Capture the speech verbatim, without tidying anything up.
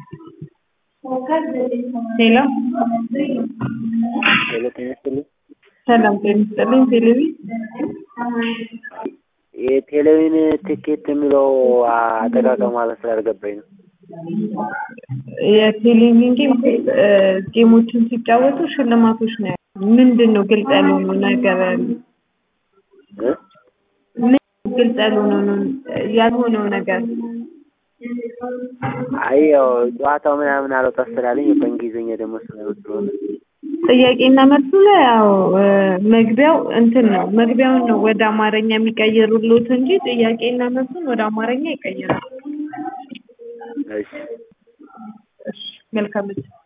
ሄሎ ሄሎ ጤና ይስጥልኝ። ሰላም ጤና ይስጥልኝ። ቴሌቪ የቴሌቪዥን ቲኬት የሚለው አጠቃቀም ማለት ስላልገባኝ ነው። የቴሌቪዥን ጌም ጌሞችን ሲጫወቱ ሽልማቶች ነው ያሉት። ምንድነው ግልጽ ያልሆነው ነገር? እ ምን ግልጽ ያልሆነው ያልሆነው ነገር? አይ ያው ጨዋታው ምናምን አልወጣ ስላለኝ በእንግሊዝኛ ደግሞ ስለሆነ ጥያቄና መልሱ ላይ ያው መግቢያው እንትን ነው መግቢያውን ነው ወደ አማርኛ የሚቀይሩልዎት እንጂ ጥያቄና መልሱን ወደ አማርኛ ይቀይራሉ። እሺ እሺ መልካም